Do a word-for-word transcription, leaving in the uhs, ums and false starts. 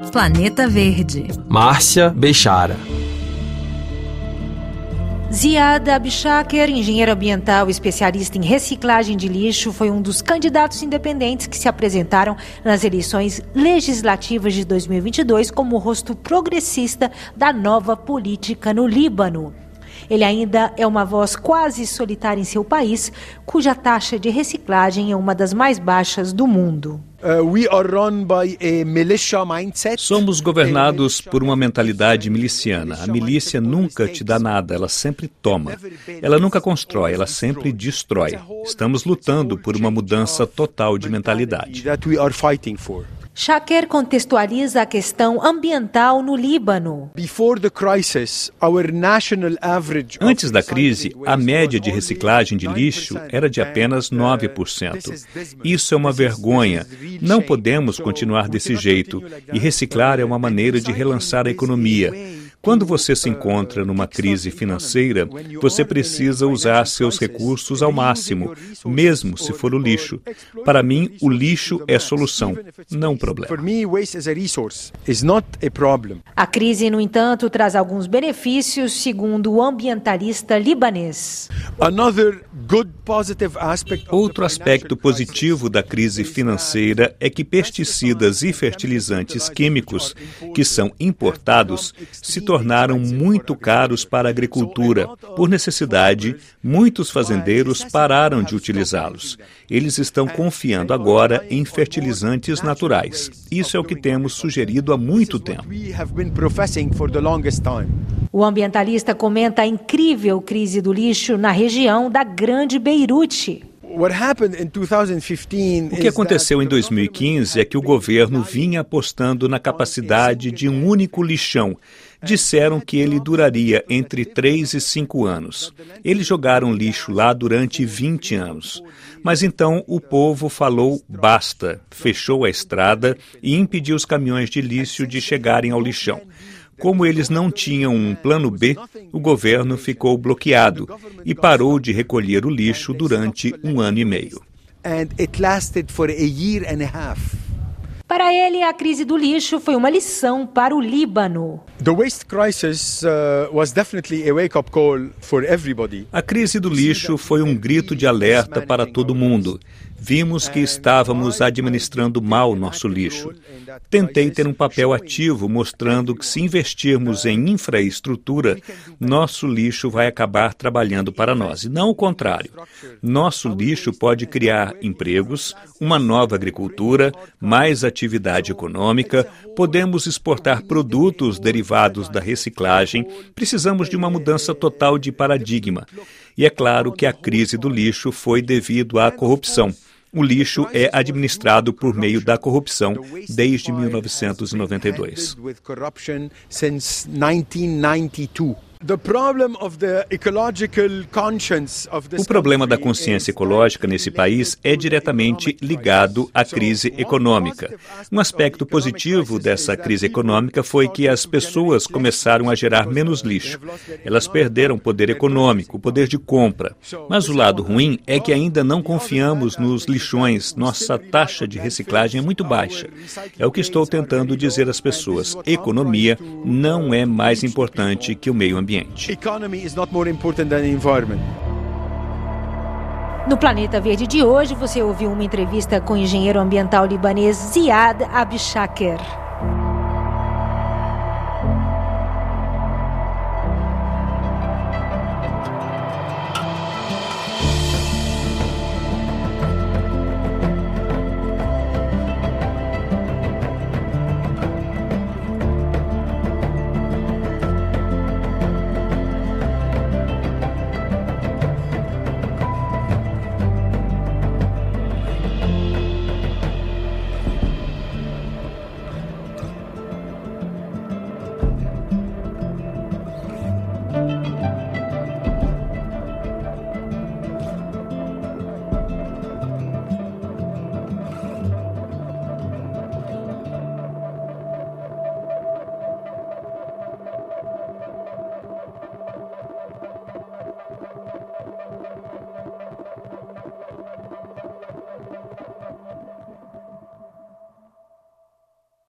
Planeta Verde. Márcia Bechara. Ziad Abshaker, engenheiro ambiental e especialista em reciclagem de lixo, foi um dos candidatos independentes que se apresentaram nas eleições legislativas de dois mil e vinte e dois como o rosto progressista da nova política no Líbano. Ele ainda é uma voz quase solitária em seu país, cuja taxa de reciclagem é uma das mais baixas do mundo. Somos governados por uma mentalidade miliciana. A milícia nunca te dá nada, ela sempre toma. Ela nunca constrói, ela sempre destrói. Estamos lutando por uma mudança total de mentalidade. Shaker contextualiza a questão ambiental no Líbano. Antes da crise, a média de reciclagem de lixo era de apenas nove por cento. Isso é uma vergonha. Não podemos continuar desse jeito. E reciclar é uma maneira de relançar a economia. Quando você se encontra numa crise financeira, você precisa usar seus recursos ao máximo, mesmo se for o lixo. Para mim, o lixo é solução, não problema. A crise, no entanto, traz alguns benefícios, segundo o ambientalista libanês. Outro aspecto positivo da crise financeira é que pesticidas e fertilizantes químicos, que são importados, se tornaram muito caros para a agricultura. Por necessidade, muitos fazendeiros pararam de utilizá-los. Eles estão confiando agora em fertilizantes naturais. Isso é o que temos sugerido há muito tempo. O ambientalista comenta a incrível crise do lixo na região da Grande Beirute. O que aconteceu em dois mil e quinze é que o governo vinha apostando na capacidade de um único lixão. Disseram que ele duraria entre três e cinco anos. Eles jogaram lixo lá durante vinte anos. Mas então o povo falou basta, fechou a estrada e impediu os caminhões de lixo de chegarem ao lixão. Como eles não tinham um plano B, o governo ficou bloqueado e parou de recolher o lixo durante um ano e meio. Para ele, a crise do lixo foi uma lição para o Líbano. A crise do lixo foi um grito de alerta para todo mundo. Vimos que estávamos administrando mal nosso lixo. Tentei ter um papel ativo, mostrando que se investirmos em infraestrutura, nosso lixo vai acabar trabalhando para nós, e não o contrário. Nosso lixo pode criar empregos, uma nova agricultura, mais atividade econômica, podemos exportar produtos derivados da reciclagem, precisamos de uma mudança total de paradigma. E é claro que a crise do lixo foi devido à corrupção. O lixo é administrado por meio da corrupção desde mil novecentos e noventa e dois. O problema da consciência ecológica nesse país é diretamente ligado à crise econômica. Um aspecto positivo dessa crise econômica foi que as pessoas começaram a gerar menos lixo. Elas perderam poder econômico, poder de compra. Mas o lado ruim é que ainda não confiamos nos lixões. Nossa taxa de reciclagem é muito baixa. É o que estou tentando dizer às pessoas. Economia não é mais importante que o meio ambiente. Economy is not more important than environment. No Planeta Verde de hoje, você ouviu uma entrevista com o engenheiro ambiental libanês Ziad Abshaker.